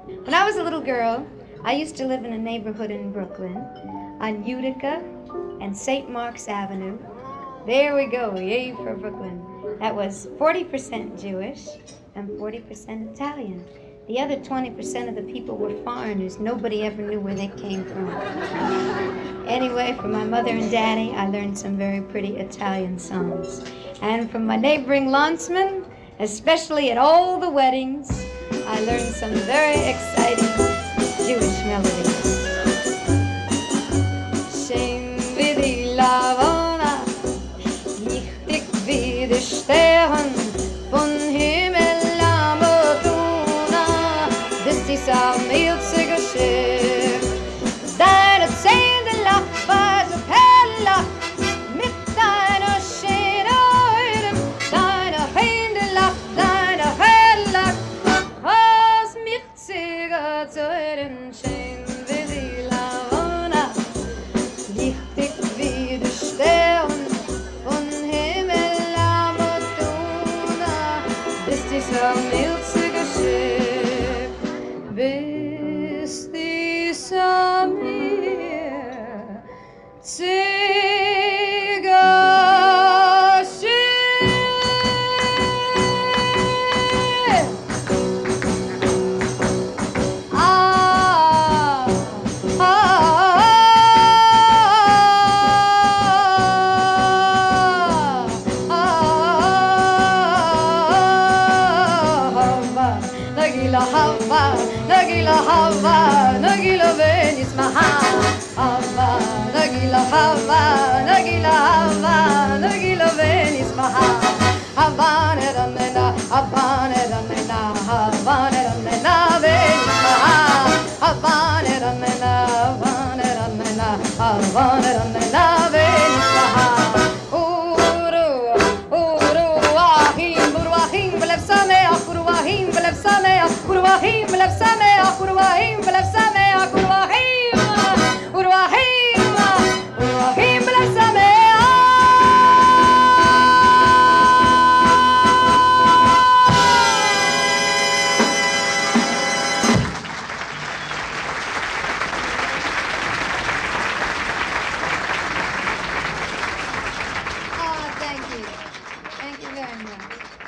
When I was a little girl, I used to live in a neighborhood in Brooklyn on Utica and St. Mark's Avenue. There we go, yay for Brooklyn. That was 40% Jewish and 40% Italian. The other 20% of the people were foreigners. Nobody ever knew where they came from. Anyway, from my mother and daddy, I learned some very pretty Italian songs. And from my neighboring landsmen, especially at all the weddings, I learned some very exciting Jewish melodies. Schön wie die Lavona, lichtig wie die Sterne, von Himmel am Fortuna, bis dies am Milzige Schiff. Deine Zähne lacht war so heller, mit deiner schönen Augen, deine Hände lacht, deine Hände was mich zögert zu hören, schön wie die Lavona, lichtig wie die Sterne, von Himmel am Fortuna, bis dieser milzige Schiff, bis dieser mir zögert Hava, Nagila Venice Maha, Hava, Nagila Hava, Nagila Hava, Nagila Venice Maha, Havana Ramena, Havana Ramena, Havana Ramena Venice Maha, Havana Ramena, Havana Ramena, Havana Ramena Venice Maha. Urwahim, Belev Sameach, Urwahim, Belev Sameach, Urwahim, Belev Sameach, Urwahim, Belev Sameach.